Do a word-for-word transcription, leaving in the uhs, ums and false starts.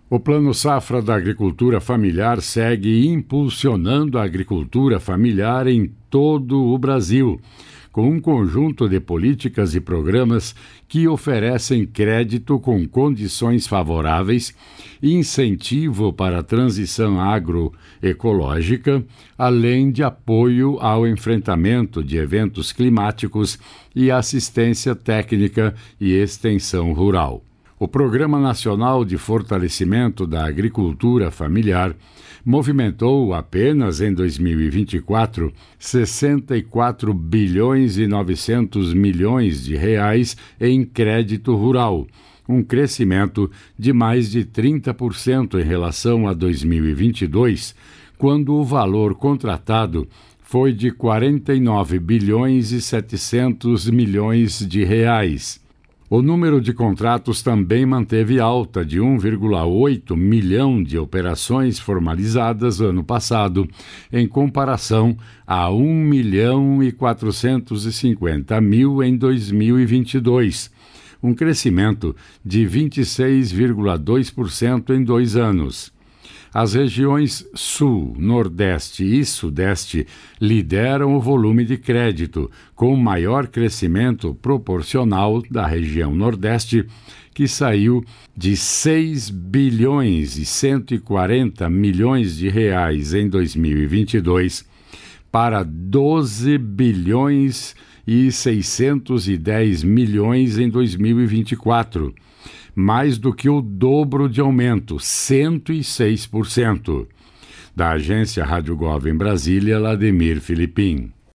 O Plano Safra da Agricultura Familiar segue impulsionando a agricultura familiar em todo o Brasil, com um conjunto de políticas e programas que oferecem crédito com condições favoráveis, incentivo para a transição agroecológica, além de apoio ao enfrentamento de eventos climáticos e assistência técnica e extensão rural. O Programa Nacional de Fortalecimento da Agricultura Familiar movimentou apenas em dois mil e vinte e quatro sessenta e quatro bilhões e novecentos milhões de reais em crédito rural, um crescimento de mais de trinta por cento em relação a dois mil e vinte e dois, quando o valor contratado foi de quarenta e nove bilhões e setecentos milhões de reais. O número de contratos também manteve alta de um vírgula oito milhão de operações formalizadas ano passado, em comparação a um milhão e quatrocentos e cinquenta mil em dois mil e vinte e dois, um crescimento de vinte e seis vírgula dois por cento em dois anos. As regiões Sul, Nordeste e Sudeste lideram o volume de crédito, com maior crescimento proporcional da região Nordeste, que saiu de seis bilhões e cento e quarenta milhões de reais em dois mil e vinte e dois para doze bilhões e seiscentos e dez milhões em dois mil e vinte e quatro. Mais do que o dobro de aumento, cento e seis por cento. Da agência Rádio Gov em Brasília, Lademir Filipim.